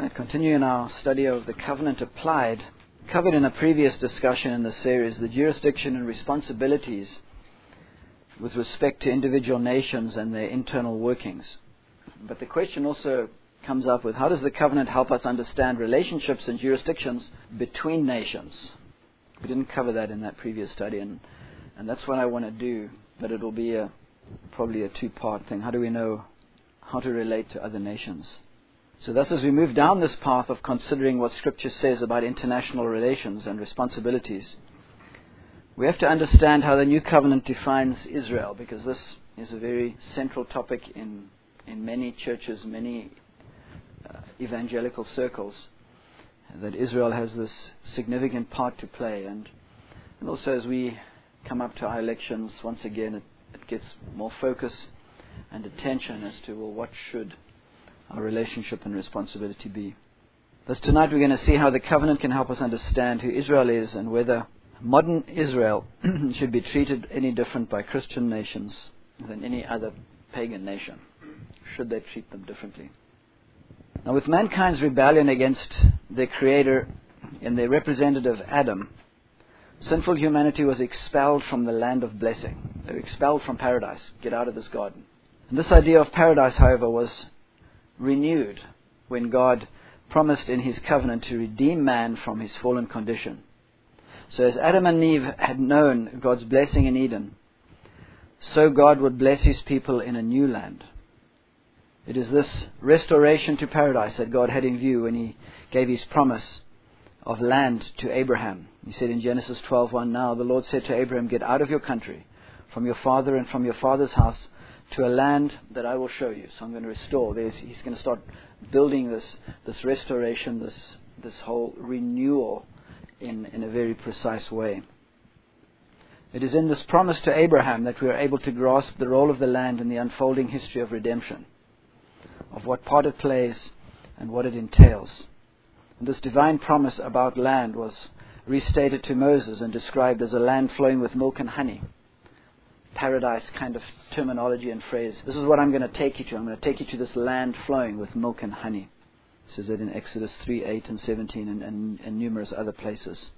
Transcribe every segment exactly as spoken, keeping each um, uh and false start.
Right, continuing our study of the covenant applied, covered in a previous discussion in the series, the jurisdiction and responsibilities with respect to individual nations and their internal workings. But the question also comes up with, how does the covenant help us understand relationships and jurisdictions between nations? We didn't cover that in that previous study, and, and that's what I want to do, but it'll be a, probably a two-part thing. How do we know how to relate to other nations? So thus, as we move down this path of considering what Scripture says about international relations and responsibilities, we have to understand how the New Covenant defines Israel, because this is a very central topic in, in many churches, many uh, evangelical circles, that Israel has this significant part to play. And, and also as we come up to our elections, once again, it, it gets more focus and attention as to, well, what should our relationship and responsibility be. Thus tonight we're going to see how the covenant can help us understand who Israel is and whether modern Israel should be treated any different by Christian nations than any other pagan nation. Should they treat them differently? Now, with mankind's rebellion against their Creator and their representative Adam, sinful humanity was expelled from the land of blessing. They were expelled from paradise. Get out of this garden. And this idea of paradise, however, was renewed when God promised in His covenant to redeem man from his fallen condition. So as Adam and Eve had known God's blessing in Eden, so God would bless His people in a new land. It is this restoration to paradise that God had in view when He gave His promise of land to Abraham. He said in Genesis twelve one, "Now the Lord said to Abraham, get out of your country, from your father and from your father's house, to a land that I will show you." So I'm going to restore. There's, he's going to start building this this restoration, this this whole renewal in, in a very precise way. It is in this promise to Abraham that we are able to grasp the role of the land in the unfolding history of redemption, of what part it plays and what it entails. And this divine promise about land was restated to Moses and described as a land flowing with milk and honey. Paradise kind of terminology and phrase. This is what I'm going to take you to. I'm going to take you to this land flowing with milk and honey. It says that in Exodus three, eight and seventeen and, and, and numerous other places.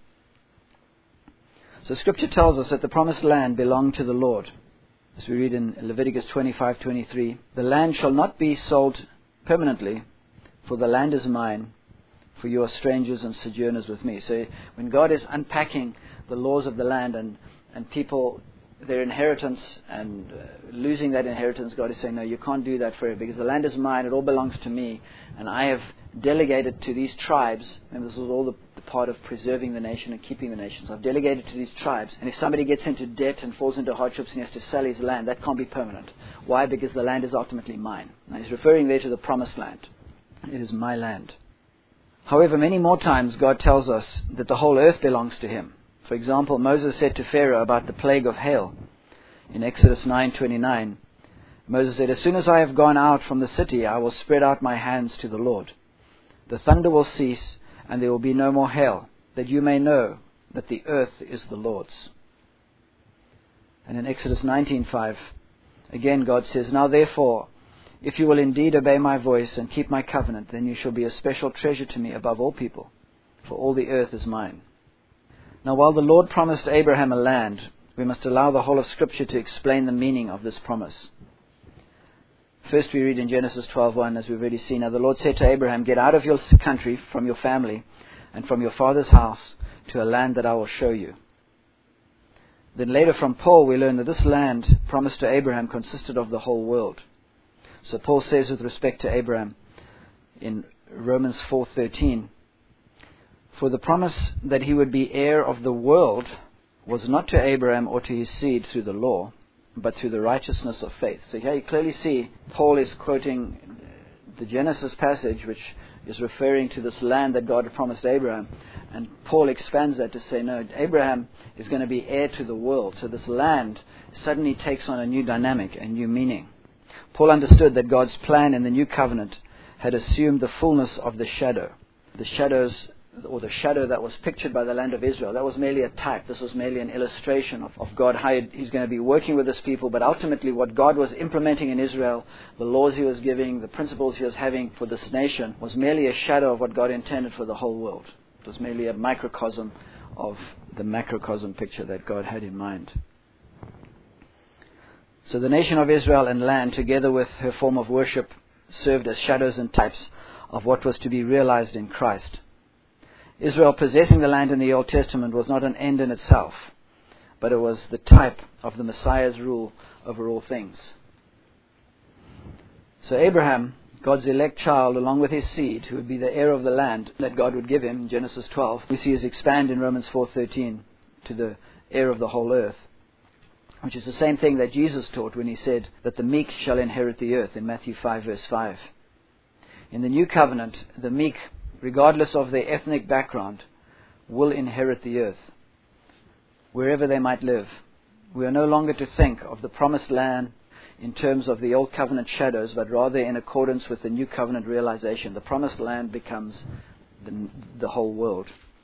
So Scripture tells us that the promised land belonged to the Lord. As we read in Leviticus twenty-five twenty-three, "The land shall not be sold permanently, for the land is mine, for you are strangers and sojourners with me." So when God is unpacking the laws of the land and, and people, their inheritance and uh, losing that inheritance, God is saying, no, you can't do that forever, because the land is mine, it all belongs to me, and I have delegated to these tribes, and this was all the, the part of preserving the nation and keeping the nation. So I've delegated to these tribes, and if somebody gets into debt and falls into hardships and he has to sell his land, that can't be permanent. Why? Because the land is ultimately mine. Now he's referring there to the promised land. It is my land. However, many more times God tells us that the whole earth belongs to Him. For example, Moses said to Pharaoh about the plague of hail in Exodus nine twenty-nine. Moses said, "As soon as I have gone out from the city, I will spread out my hands to the Lord. The thunder will cease, and there will be no more hail, that you may know that the earth is the Lord's." And in Exodus nineteen five, again God says, "Now therefore, if you will indeed obey my voice and keep my covenant, then you shall be a special treasure to me above all people, for all the earth is mine." Now, while the Lord promised Abraham a land, we must allow the whole of Scripture to explain the meaning of this promise. First we read in Genesis twelve one, as we've already seen, "Now the Lord said to Abraham, get out of your country, from your family, and from your father's house, to a land that I will show you." Then later from Paul we learn that this land promised to Abraham consisted of the whole world. So Paul says with respect to Abraham in Romans four thirteen, "For the promise that he would be heir of the world was not to Abraham or to his seed through the law, but through the righteousness of faith." So here you clearly see Paul is quoting the Genesis passage, which is referring to this land that God had promised Abraham. And Paul expands that to say, no, Abraham is going to be heir to the world. So this land suddenly takes on a new dynamic, a new meaning. Paul understood that God's plan in the new covenant had assumed the fullness of the shadow. The shadows or the shadow that was pictured by the land of Israel, that was merely a type. This was merely an illustration of, of God, how He's going to be working with His people. But ultimately what God was implementing in Israel, the laws He was giving, the principles He was having for this nation, was merely a shadow of what God intended for the whole world. It was merely a microcosm of the macrocosm picture that God had in mind. So the nation of Israel and land, together with her form of worship, served as shadows and types of what was to be realized in Christ. Israel possessing the land in the Old Testament was not an end in itself, but it was the type of the Messiah's rule over all things. So Abraham, God's elect child, along with his seed, who would be the heir of the land that God would give him in Genesis twelve, we see is expand in Romans four thirteen to the heir of the whole earth, which is the same thing that Jesus taught when He said that the meek shall inherit the earth in Matthew five verse five. In the new covenant, the meek, regardless of their ethnic background, will inherit the earth, wherever they might live. We are no longer to think of the promised land in terms of the old covenant shadows, but rather in accordance with the new covenant realization. The promised land becomes the, the whole world.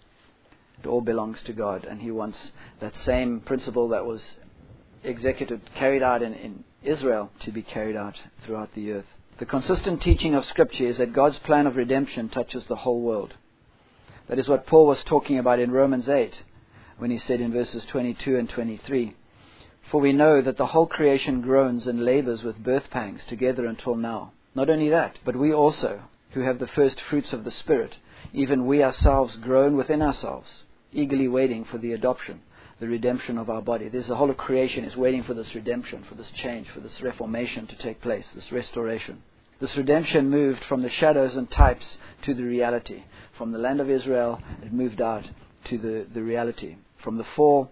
It all belongs to God, and He wants that same principle that was executed, carried out in, in Israel, to be carried out throughout the earth. The consistent teaching of Scripture is that God's plan of redemption touches the whole world. That is what Paul was talking about in Romans eight, when he said in verses twenty-two and twenty-three, "For we know that the whole creation groans and labors with birth pangs together until now. Not only that, but we also, who have the first fruits of the Spirit, even we ourselves groan within ourselves, eagerly waiting for the adoption, the redemption of our body." There's the whole of creation is waiting for this redemption, for this change, for this reformation to take place, this restoration. This redemption moved from the shadows and types to the reality. From the land of Israel, it moved out to the, the reality. From the fall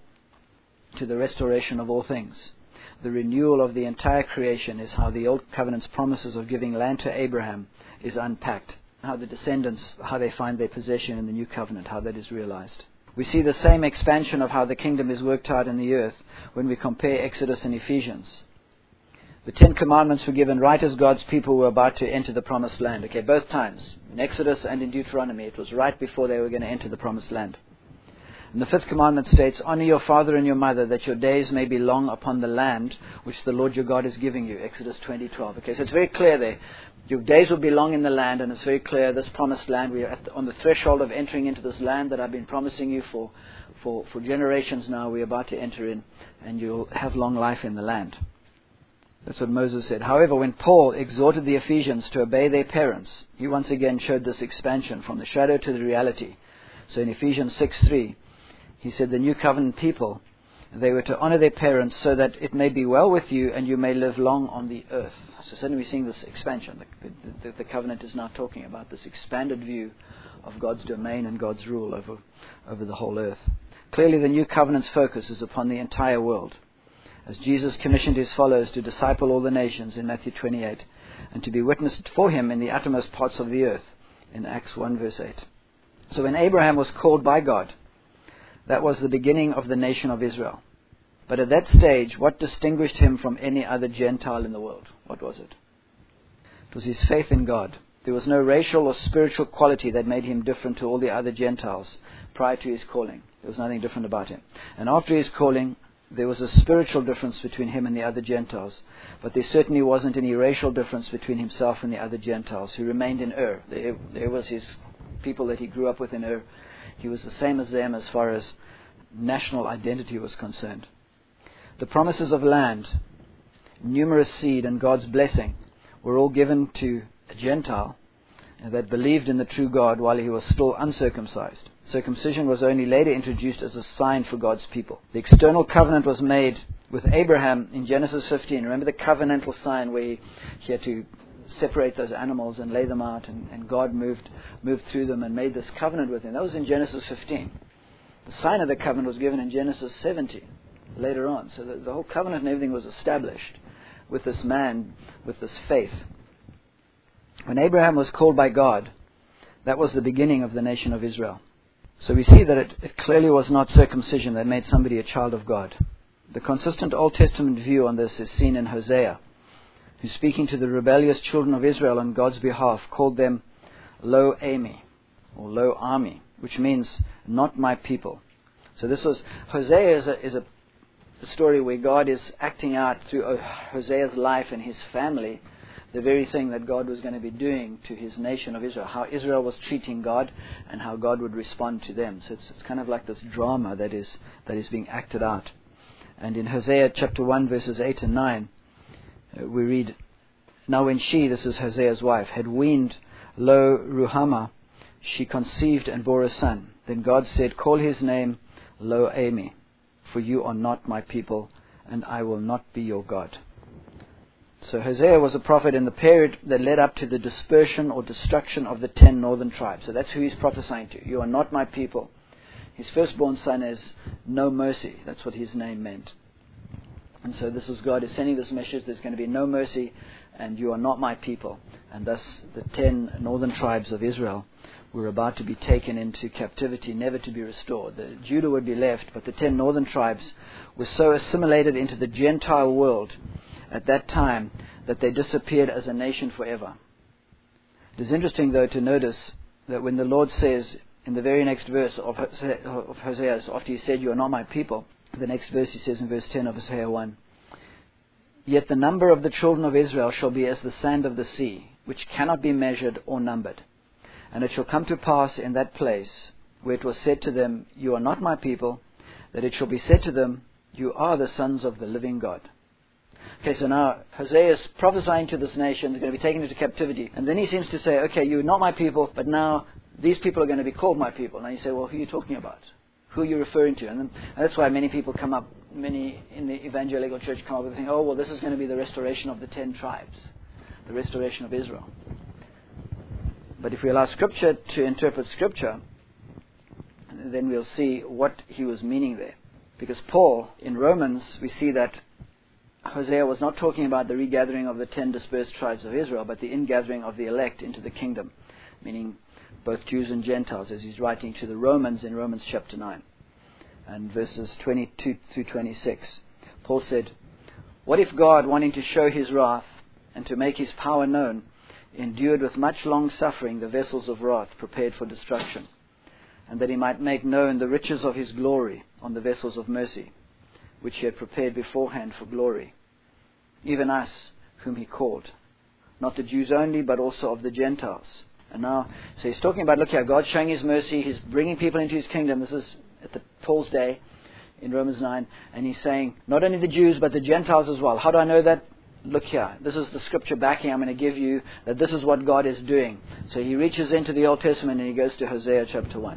to the restoration of all things. The renewal of the entire creation is how the Old Covenant's promises of giving land to Abraham is unpacked. How the descendants, how they find their possession in the New Covenant, how that is realized. We see the same expansion of how the kingdom is worked out in the earth when we compare Exodus and Ephesians. The Ten Commandments were given right as God's people were about to enter the Promised Land. Okay, both times. In Exodus and in Deuteronomy. It was right before they were going to enter the Promised Land. And the fifth commandment states, "Honor your father and your mother, that your days may be long upon the land which the Lord your God is giving you." Exodus twenty twelve. Okay, so it's very clear there. Your days will be long in the land, and it's very clear this Promised Land, we are at the, on the threshold of entering into this land that I've been promising you for, for, for generations now. We're about to enter in, and you'll have long life in the land. That's what Moses said. However, when Paul exhorted the Ephesians to obey their parents, he once again showed this expansion from the shadow to the reality. So in Ephesians six three, he said the new covenant people, they were to honor their parents so that it may be well with you and you may live long on the earth. So suddenly we're seeing this expansion. The, the, the covenant is now talking about this expanded view of God's domain and God's rule over, over the whole earth. Clearly the new covenant's focus is upon the entire world, as Jesus commissioned His followers to disciple all the nations in Matthew twenty-eight, and to be witnessed for Him in the uttermost parts of the earth in Acts one verse eight. So when Abraham was called by God, that was the beginning of the nation of Israel. But at that stage, what distinguished him from any other Gentile in the world? What was it? It was his faith in God. There was no racial or spiritual quality that made him different to all the other Gentiles prior to his calling. There was nothing different about him. And after his calling, there was a spiritual difference between him and the other Gentiles. But there certainly wasn't any racial difference between himself and the other Gentiles who remained in Ur. There, there was his people that he grew up with in Ur. He was the same as them as far as national identity was concerned. The promises of land, numerous seed, and God's blessing were all given to a Gentile that believed in the true God while he was still uncircumcised. Circumcision was only later introduced as a sign for God's people. The external covenant was made with Abraham in Genesis fifteen. Remember the covenantal sign where he, he had to separate those animals and lay them out, and, and God moved moved through them and made this covenant with him. That was in Genesis fifteen. The sign of the covenant was given in Genesis seventeen, later on. So the, the whole covenant and everything was established with this man, with this faith. When Abraham was called by God, that was the beginning of the nation of Israel. So we see that it, it clearly was not circumcision that made somebody a child of God. The consistent Old Testament view on this is seen in Hosea, who, speaking to the rebellious children of Israel on God's behalf, called them Lo Ami, or lo army, which means not my people. So this was, Hosea is a, is a, a story where God is acting out through Hosea's life and his family the very thing that God was going to be doing to his nation of Israel, how Israel was treating God and how God would respond to them. So it's, it's kind of like this drama that is that is being acted out. And in Hosea chapter one, verses eight and nine, uh, we read, "Now when she," this is Hosea's wife, "had weaned Lo Ruhamah, she conceived and bore a son. Then God said, call his name Lo Ami, for you are not my people, and I will not be your God." So Hosea was a prophet in the period that led up to the dispersion or destruction of the ten northern tribes. So that's who he's prophesying to. You are not my people. His firstborn son is no mercy. That's what his name meant. And so this is God is sending this message. There's going to be no mercy, and you are not my people. And thus the ten northern tribes of Israel were about to be taken into captivity, never to be restored. The Judah would be left, but the ten northern tribes were so assimilated into the Gentile world at that time that they disappeared as a nation forever. It is interesting, though, to notice that when the Lord says in the very next verse of Hosea, after he said, you are not my people, the next verse he says in verse ten of Hosea one, "Yet the number of the children of Israel shall be as the sand of the sea, which cannot be measured or numbered. And it shall come to pass in that place where it was said to them, you are not my people, that it shall be said to them, you are the sons of the living God." Okay, so now Hosea is prophesying to this nation, they're going to be taken into captivity. And then he seems to say, okay, you're not my people, but now these people are going to be called my people. Now you say, well, who are you talking about? Who are you referring to? And, then, and that's why many people come up, many in the evangelical church come up and think, oh, well, this is going to be the restoration of the ten tribes, the restoration of Israel. But if we allow Scripture to interpret Scripture, then we'll see what he was meaning there. Because Paul, in Romans, we see that Hosea was not talking about the regathering of the ten dispersed tribes of Israel, but the ingathering of the elect into the kingdom, meaning both Jews and Gentiles, as he's writing to the Romans in Romans chapter nine and verses twenty-two through twenty-six. Paul said, "What if God, wanting to show his wrath and to make his power known, endured with much long suffering the vessels of wrath prepared for destruction, and that he might make known the riches of his glory on the vessels of mercy, which he had prepared beforehand for glory, even us whom he called, not the Jews only, but also of the Gentiles." And now, so he's talking about, look here, God's showing his mercy, he's bringing people into his kingdom. This is at the Paul's day in Romans nine, and he's saying, not only the Jews, but the Gentiles as well. How do I know that? Look here, this is the scripture backing I'm going to give you, that this is what God is doing. So he reaches into the Old Testament and he goes to Hosea chapter one.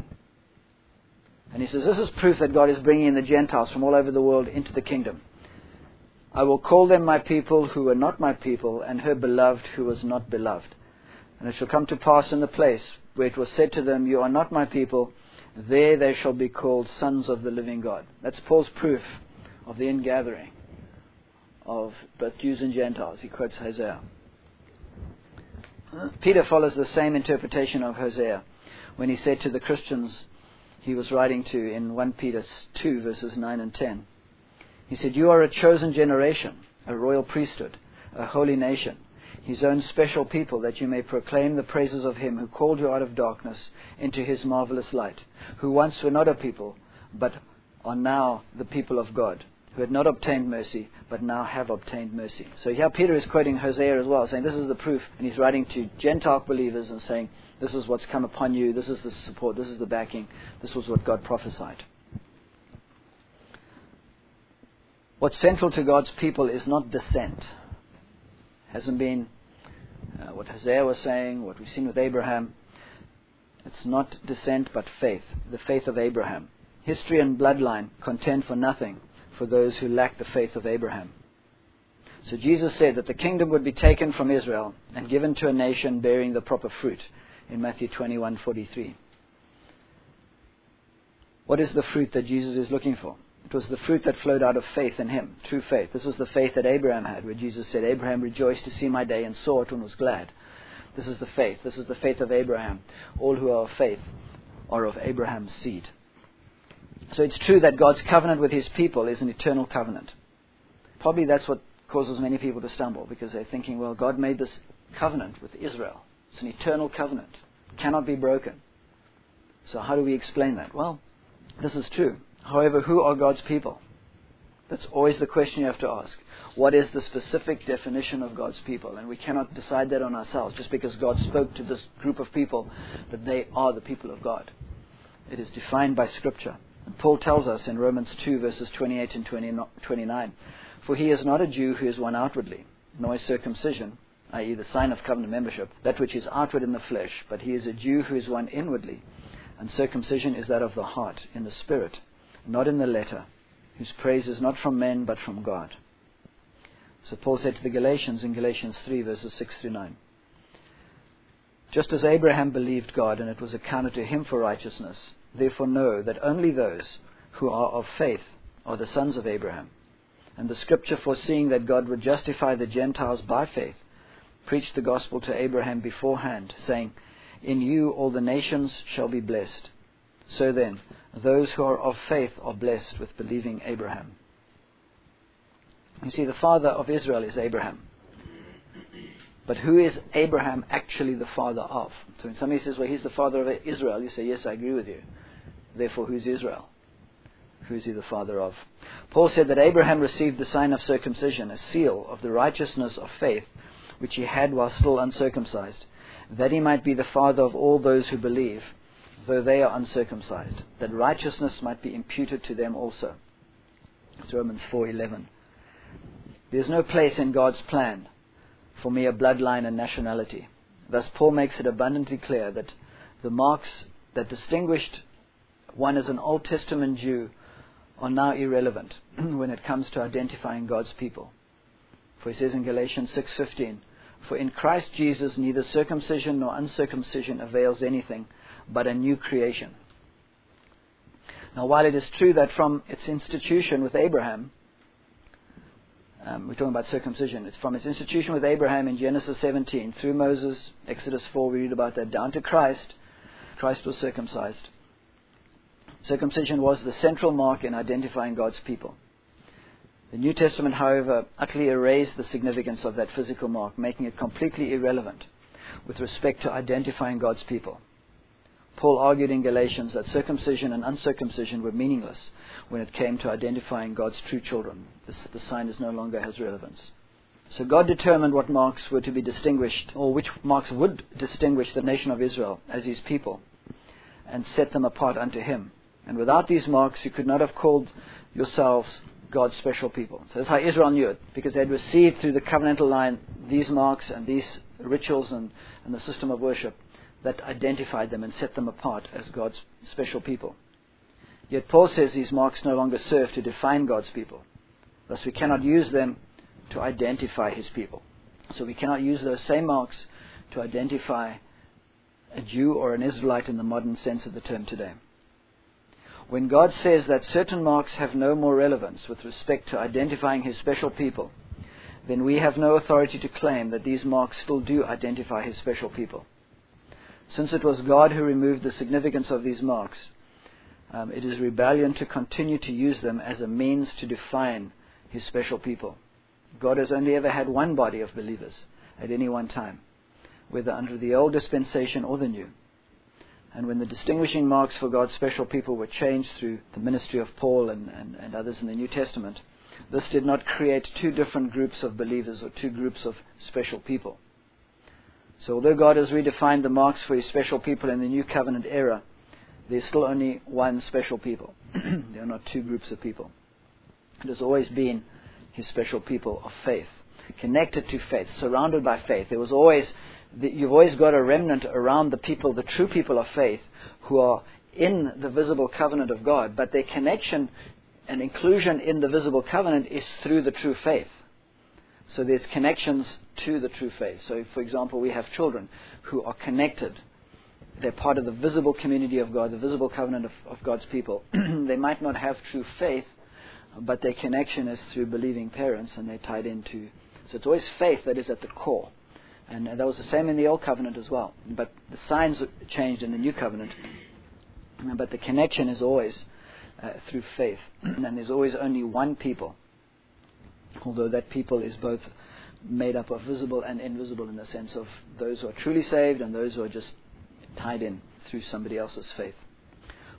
And he says, this is proof that God is bringing in the Gentiles from all over the world into the kingdom. "I will call them my people who were not my people, and her beloved who was not beloved. And it shall come to pass in the place where it was said to them, you are not my people, there they shall be called sons of the living God." That's Paul's proof of the ingathering of both Jews and Gentiles. He quotes Hosea. Peter follows the same interpretation of Hosea when he said to the Christians he was writing to in First Peter two, verses nine and ten. He said, "You are a chosen generation, a royal priesthood, a holy nation, his own special people, that you may proclaim the praises of him who called you out of darkness into his marvelous light, who once were not a people, but are now the people of God, who had not obtained mercy, but now have obtained mercy." So here Peter is quoting Hosea as well, saying this is the proof, and he's writing to Gentile believers and saying, this is what's come upon you, this is the support, this is the backing, this was what God prophesied. What's central to God's people is not descent. Hasn't been uh, what Hosea was saying, what we've seen with Abraham. It's not descent, but faith, the faith of Abraham. History and bloodline contend for nothing for those who lack the faith of Abraham. So Jesus said that the kingdom would be taken from Israel and given to a nation bearing the proper fruit in Matthew twenty-one forty-three. What is the fruit that Jesus is looking for? It was the fruit that flowed out of faith in him, true faith. This is the faith that Abraham had, where Jesus said, Abraham rejoiced to see my day and saw it and was glad. This is the faith. This is the faith of Abraham. All who are of faith are of Abraham's seed. So it's true that God's covenant with his people is an eternal covenant. Probably that's what causes many people to stumble, because they're thinking, well, God made this covenant with Israel. It's an eternal covenant. It cannot be broken. So how do we explain that? Well, this is true. However, who are God's people? That's always the question you have to ask. What is the specific definition of God's people? And we cannot decide that on ourselves just because God spoke to this group of people that they are the people of God. It is defined by Scripture. And Paul tells us in Romans two verses twenty-eight and twenty-nine, "For he is not a Jew who is one outwardly, nor is circumcision, that is the sign of covenant membership, that which is outward in the flesh, but he is a Jew who is one inwardly, and circumcision is that of the heart, in the spirit, not in the letter, whose praise is not from men but from God." So Paul said to the Galatians in Galatians three verses six through nine, "Just as Abraham believed God, and it was accounted to him for righteousness, therefore know that only those who are of faith are the sons of Abraham. And the Scripture, foreseeing that God would justify the Gentiles by faith, preached the gospel to Abraham beforehand, saying, 'In you all the nations shall be blessed.' So then, those who are of faith are blessed with believing Abraham." You see, the father of Israel is Abraham. But who is Abraham actually the father of? So when somebody says, well, he's the father of Israel, you say, yes, I agree with you. Therefore, who's Israel? Who is he the father of? Paul said that Abraham received the sign of circumcision, a seal of the righteousness of faith, which he had while still uncircumcised, that he might be the father of all those who believe, though they are uncircumcised, that righteousness might be imputed to them also. It's Romans four eleven. There's no place in God's plan for mere bloodline and nationality. Thus Paul makes it abundantly clear that the marks that distinguished one as an Old Testament Jew are now irrelevant when it comes to identifying God's people. For he says in Galatians six fifteen, "For in Christ Jesus neither circumcision nor uncircumcision avails anything, but a new creation." Now, while it is true that from its institution with Abraham, um, we're talking about circumcision, it's from its institution with Abraham in Genesis seventeen, through Moses, Exodus four, we read about that, down to Christ, Christ was circumcised. Circumcision was the central mark in identifying God's people. The New Testament, however, utterly erased the significance of that physical mark, making it completely irrelevant with respect to identifying God's people. Paul argued in Galatians that circumcision and uncircumcision were meaningless when it came to identifying God's true children. This, the sign is no longer has relevance. So God determined what marks were to be distinguished, or which marks would distinguish the nation of Israel as his people, and set them apart unto him. And without these marks, you could not have called yourselves God's special people. So that's how Israel knew it, because they had received through the covenantal line these marks and these rituals and, and the system of worship that identified them and set them apart as God's special people. Yet Paul says these marks no longer serve to define God's people. Thus we cannot use them to identify his people. So we cannot use those same marks to identify a Jew or an Israelite in the modern sense of the term today. When God says that certain marks have no more relevance with respect to identifying his special people, then we have no authority to claim that these marks still do identify his special people. Since it was God who removed the significance of these marks, um, it is rebellion to continue to use them as a means to define his special people. God has only ever had one body of believers at any one time, whether under the old dispensation or the new. And when the distinguishing marks for God's special people were changed through the ministry of Paul and, and, and others in the New Testament, this did not create two different groups of believers or two groups of special people. So although God has redefined the marks for his special people in the New Covenant era, there's still only one special people. There are not two groups of people. It has always been his special people of faith, connected to faith, surrounded by faith. There was always, you've always got a remnant around the people, the true people of faith, who are in the visible covenant of God, but their connection and inclusion in the visible covenant is through the true faith. So there's connections to the true faith. So, for example, we have children who are connected. They're part of the visible community of God, the visible covenant of, of God's people. They might not have true faith, but their connection is through believing parents, and they're tied into. So it's always faith that is at the core. And that was the same in the Old Covenant as well. But the signs changed in the New Covenant. But the connection is always uh, through faith. And there's always only one people. Although that people is both made up of visible and invisible in the sense of those who are truly saved and those who are just tied in through somebody else's faith.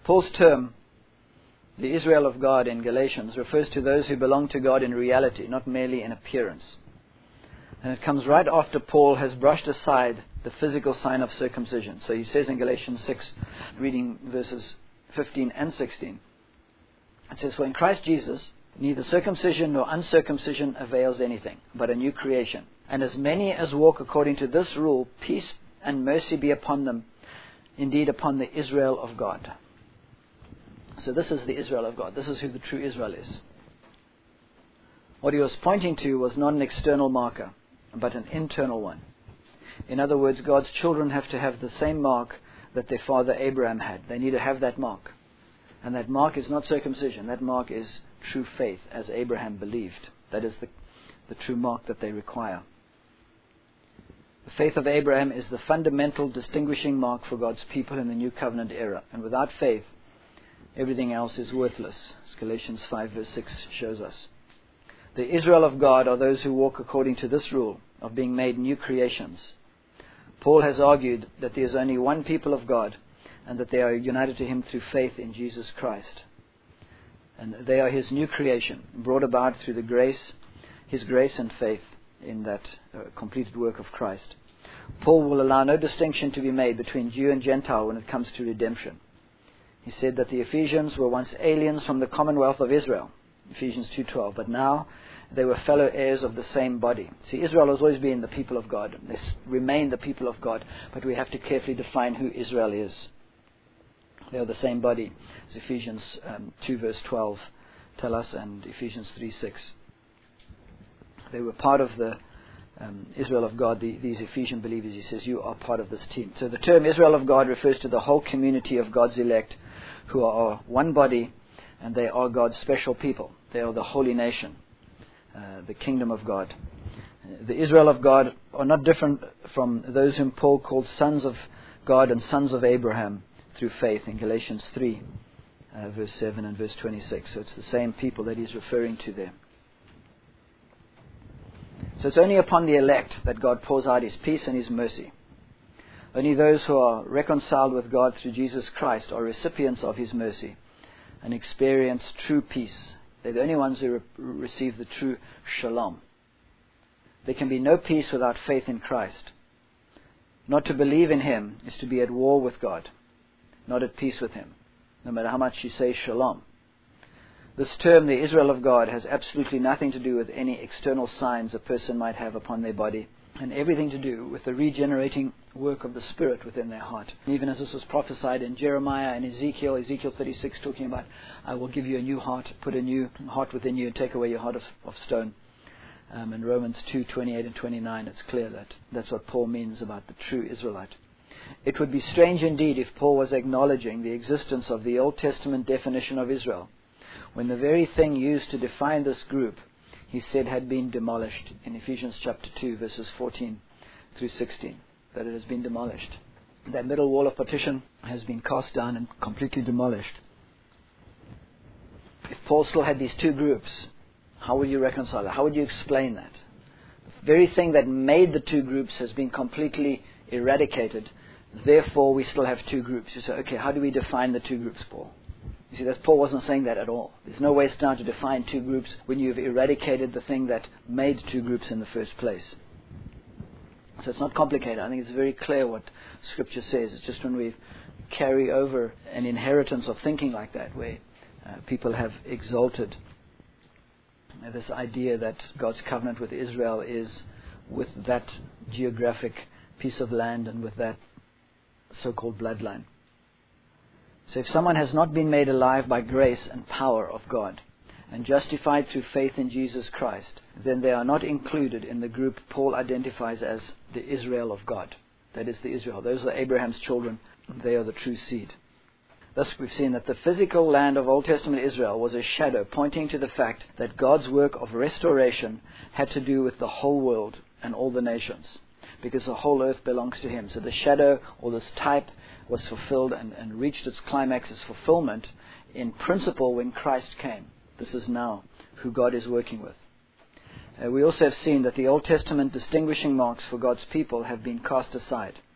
Paul's term, the Israel of God in Galatians, refers to those who belong to God in reality, not merely in appearance. And it comes right after Paul has brushed aside the physical sign of circumcision. So he says in Galatians six, reading verses fifteen and sixteen, it says, "For in Christ Jesus, neither circumcision nor uncircumcision avails anything, but a new creation. And as many as walk according to this rule, peace and mercy be upon them, indeed upon the Israel of God." So this is the Israel of God. This is who the true Israel is. What he was pointing to was not an external marker, but an internal one. In other words, God's children have to have the same mark that their father Abraham had. They need to have that mark. And that mark is not circumcision. That mark is true faith, as Abraham believed. That is the, the true mark that they require. The faith of Abraham is the fundamental distinguishing mark for God's people in the New Covenant era. And without faith, everything else is worthless, as Galatians five verse six shows us. The Israel of God are those who walk according to this rule of being made new creations. Paul has argued that there is only one people of God and that they are united to him through faith in Jesus Christ. And they are his new creation, brought about through the grace, his grace and faith in that uh, completed work of Christ. Paul will allow no distinction to be made between Jew and Gentile when it comes to redemption. He said that the Ephesians were once aliens from the commonwealth of Israel, Ephesians two twelve, but now they were fellow heirs of the same body. See, Israel has always been the people of God. They remain the people of God, but we have to carefully define who Israel is. They are the same body as Ephesians um, two verse twelve tell us, and Ephesians three six. They were part of the um, Israel of God, the, these Ephesian believers. He says, you are part of this team. So the term Israel of God refers to the whole community of God's elect who are one body, and they are God's special people. They are the holy nation, uh, the kingdom of God. The Israel of God are not different from those whom Paul called sons of God and sons of Abraham through faith in Galatians three, uh, verse seven and verse twenty-six. So it's the same people that he's referring to there. So it's only upon the elect that God pours out his peace and his mercy. Only those who are reconciled with God through Jesus Christ are recipients of his mercy and experience true peace. They're the only ones who re- receive the true shalom. There can be no peace without faith in Christ. Not to believe in him is to be at war with God, not at peace with him, no matter how much you say shalom. This term, the Israel of God, has absolutely nothing to do with any external signs a person might have upon their body, and everything to do with the regenerating work of the Spirit within their heart. Even as this was prophesied in Jeremiah and Ezekiel, Ezekiel thirty-six, talking about, I will give you a new heart, put a new heart within you and take away your heart of, of stone. Um, in Romans two, twenty-eight and twenty-nine, it's clear that that's what Paul means about the true Israelite. It would be strange indeed if Paul was acknowledging the existence of the Old Testament definition of Israel, when the very thing used to define this group, he said, had been demolished in Ephesians chapter two, verses fourteen through sixteen, that it has been demolished. That middle wall of partition has been cast down and completely demolished. If Paul still had these two groups, how would you reconcile that? How would you explain that? The very thing that made the two groups has been completely eradicated. Therefore, we still have two groups. You say, okay, how do we define the two groups, Paul? You see, that's, Paul wasn't saying that at all. There's no way now to define two groups when you've eradicated the thing that made two groups in the first place. So it's not complicated. I think it's very clear what Scripture says. It's just when we carry over an inheritance of thinking like that, where uh, people have exalted uh, this idea that God's covenant with Israel is with that geographic piece of land and with that so-called bloodline. So if someone has not been made alive by grace and power of God and justified through faith in Jesus Christ, then they are not included in the group Paul identifies as the Israel of God. That is the Israel. Those are Abraham's children. They are the true seed. Thus we've seen that the physical land of Old Testament Israel was a shadow pointing to the fact that God's work of restoration had to do with the whole world and all the nations, because the whole earth belongs to him. So the shadow, or this type, was fulfilled and, and reached its climax, its fulfillment in principle when Christ came. This is now who God is working with. Uh, we also have seen that the Old Testament distinguishing marks for God's people have been cast aside,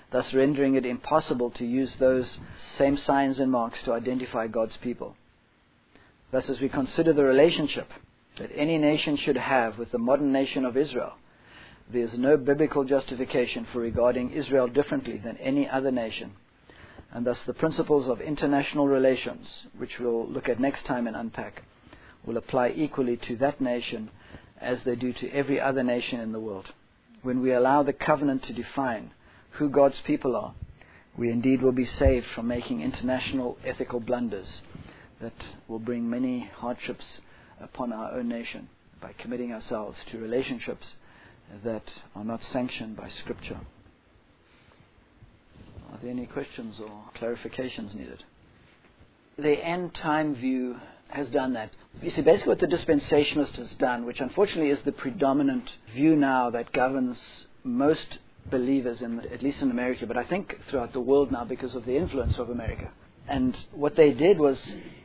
thus rendering it impossible to use those same signs and marks to identify God's people. Thus, as we consider the relationship that any nation should have with the modern nation of Israel, there is no biblical justification for regarding Israel differently than any other nation. And thus the principles of international relations, which we'll look at next time and unpack, will apply equally to that nation as they do to every other nation in the world. When we allow the covenant to define who God's people are, we indeed will be saved from making international ethical blunders that will bring many hardships upon our own nation by committing ourselves to relationships that are not sanctioned by Scripture. Are there any questions or clarifications needed? The end time view has done that. You see, basically what the dispensationalist has done, which unfortunately is the predominant view now that governs most believers, in at least in America, but I think throughout the world now because of the influence of America. And what they did was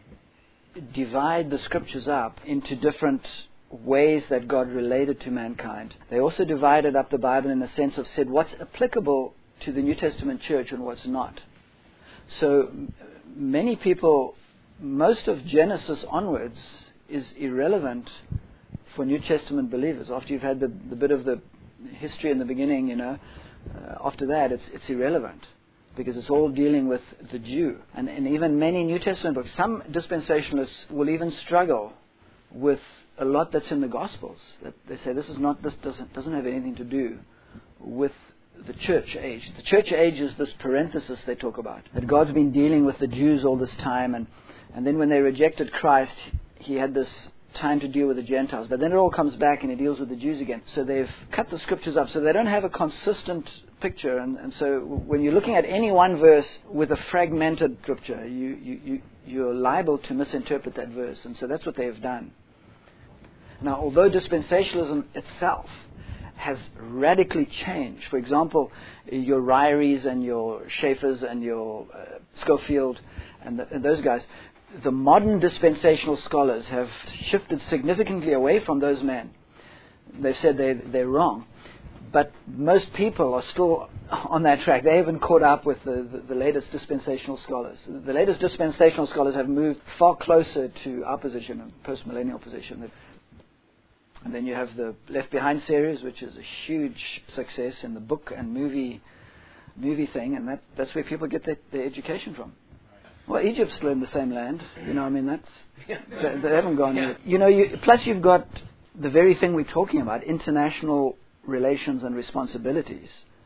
divide the Scriptures up into different ways that God related to mankind. They also divided up the Bible in the sense of said what's applicable to the New Testament church and what's not. So many people, most of Genesis onwards is irrelevant for New Testament believers. After you've had the, the bit of the history in the beginning, you know, uh, after that it's it's irrelevant because it's all dealing with the Jew. And, and even many New Testament books, some dispensationalists will even struggle with a lot that's in the Gospels. That they say this is not, this doesn't doesn't have anything to do with the church age. The church age is this parenthesis they talk about, that God's been dealing with the Jews all this time, and, and then when they rejected Christ, He had this time to deal with the Gentiles. But then it all comes back and He deals with the Jews again. So they've cut the Scriptures up so they don't have a consistent picture. And, and so when you're looking at any one verse with a fragmented Scripture, you, you, you, you're liable to misinterpret that verse. And so that's what they've done. Now, although dispensationalism itself has radically changed, for example, your Ryeries and your Schaeffers and your uh, Schofield and, the, and those guys, the modern dispensational scholars have shifted significantly away from those men. They've said they, they're wrong. But most people are still on that track. They haven't caught up with the, the, the latest dispensational scholars. The latest dispensational scholars have moved far closer to our position, a post-millennial position. And then you have the Left Behind series, which is a huge success in the book and movie movie thing, and that, that's where people get their, their education from. Well, Egypt's still in the same land. You know, I mean, that's they, they haven't gone yet. You know, you, plus you've got the very thing we're talking about, international relations and responsibilities.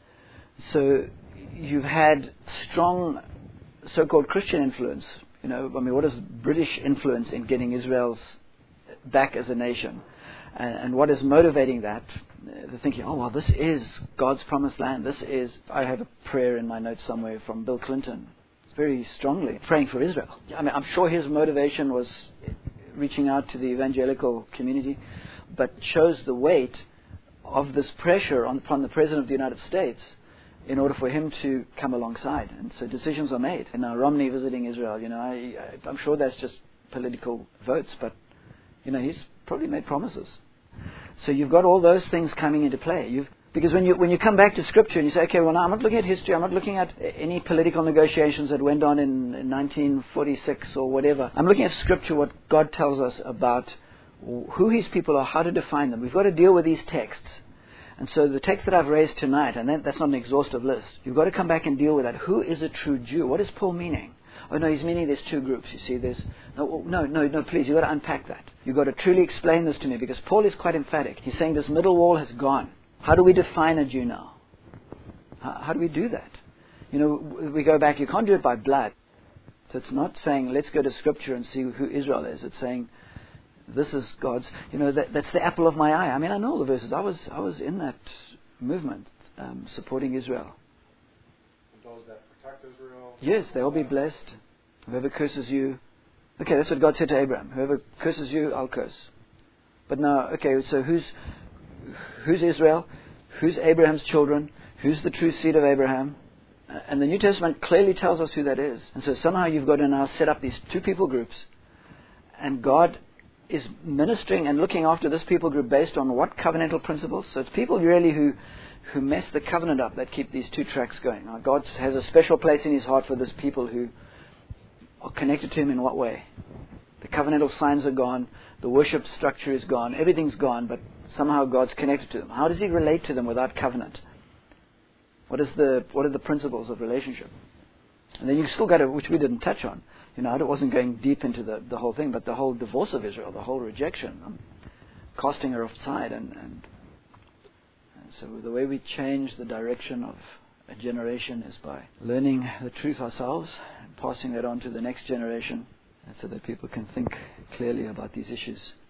So you've had strong so-called Christian influence. You know, I mean, what is British influence in getting Israel's back as a nation? And, and what is motivating that? They're thinking, oh, well, this is God's promised land. This is, I have a prayer in my notes somewhere from Bill Clinton, very strongly praying for Israel. I mean, I'm sure his motivation was reaching out to the evangelical community, but shows the weight of this pressure on, upon the President of the United States in order for him to come alongside. And so decisions are made. And now Romney visiting Israel, you know, I, I, I'm sure that's just political votes, but, you know, he's probably made promises. So you've got all those things coming into play. You've, because when you when you come back to Scripture and you say, okay, well, now I'm not looking at history, I'm not looking at any political negotiations that went on in, in nineteen forty-six or whatever. I'm looking at Scripture, what God tells us about who His people are, how to define them. We've got to deal with these texts. And so the text that I've raised tonight, and that, that's not an exhaustive list, you've got to come back and deal with that. Who is a true Jew? What is Paul meaning? Oh, no, he's meaning there's two groups. You see, there's... No, no, no, no, please, you've got to unpack that. You've got to truly explain this to me, because Paul is quite emphatic. He's saying this middle wall has gone. How do we define a Jew now? How, how do we do that? You know, we go back, you can't do it by blood. So it's not saying, let's go to Scripture and see who Israel is. It's saying, this is God's... You know, that, that's the apple of my eye. I mean, I know all the verses. I was, I was in that movement, um, supporting Israel. Those that protect Israel. Yes, they'll be blessed. Whoever curses you... Okay, that's what God said to Abraham. Whoever curses you, I'll curse. But now, okay, so who's who's Israel? Who's Abraham's children? Who's the true seed of Abraham? And the New Testament clearly tells us who that is. And so somehow you've got to now set up these two people groups. And God is ministering and looking after this people group based on what covenantal principles? So it's people really who, who mess the covenant up that keep these two tracks going. Now, God has a special place in His heart for this people who are connected to Him in what way? The covenantal signs are gone, the worship structure is gone, everything's gone, but somehow God's connected to them. How does He relate to them without covenant? What is the what are the principles of relationship? And then you've still got to, which we didn't touch on. You know, I wasn't going deep into the, the whole thing, but the whole divorce of Israel, the whole rejection, um, casting her aside, and, and, and so the way we change the direction of a generation is by learning the truth ourselves and passing that on to the next generation, and so that people can think clearly about these issues.